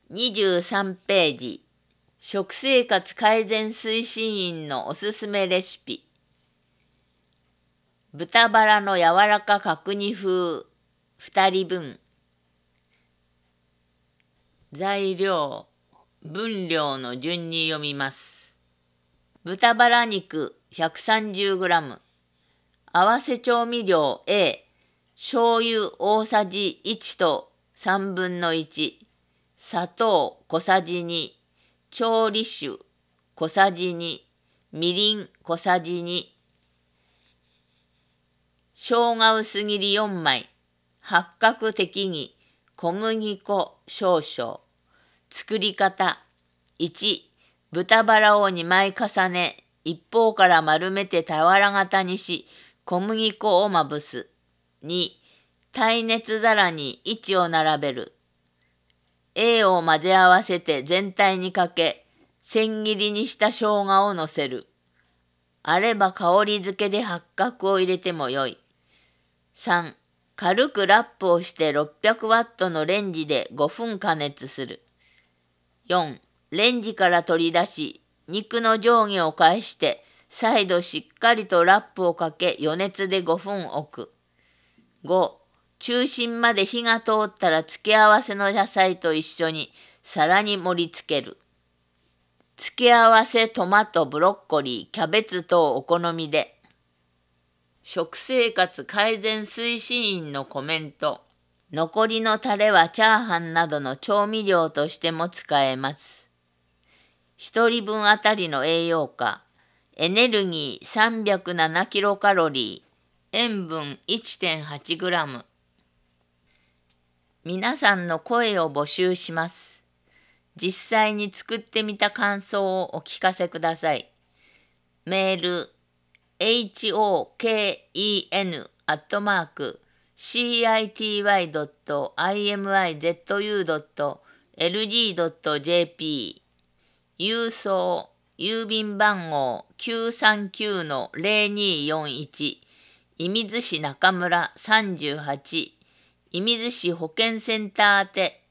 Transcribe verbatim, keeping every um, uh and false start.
にじゅうさんページ、食生活改善推進員のおすすめレシピ。豚バラの柔らか角煮風ふたりぶん。材料、分量の順に読みます。豚バラ肉 ひゃくさんじゅうグラム、合わせ調味料 A、醤油大さじいちとさんぶんのいち、砂糖小さじに、調理酒小さじに、みりん小さじに、生姜薄切りよんまい、八角適宜、小麦粉少々。作り方。いち、豚バラをにまい重ね、一方から丸めて俵型にし、小麦粉をまぶす。に、耐熱皿に位置を並べる。A を混ぜ合わせて全体にかけ、千切りにした生姜をのせる。あれば香り付けで八角を入れてもよい。さん、軽くラップをしてろっぴゃくワットのレンジでごふん加熱する。よん、レンジから取り出し、肉の上下を返して、再度しっかりとラップをかけ余熱でごふん置く。ご、中心まで火が通ったら付け合わせの野菜と一緒に皿に盛り付ける。付け合わせトマト、ブロッコリー、キャベツ等お好みで。食生活改善推進員のコメント。残りのタレはチャーハンなどの調味料としても使えます。ひとりぶんあたりの栄養価。エネルギー さんびゃくななキロカロリー、塩分 いってんはちグラム。皆さんの声を募集します。実際に作ってみた感想をお聞かせください。メールエイチオーケーイーエヌ アットマーク シーアイティーワイドットアイエムアイゼットユードットエルジードットジェーピー、 郵送郵便番号 きゅうさんきゅうのゼロにーよんいち、 射水市中村さんじゅうはち、射水市保健センター宛て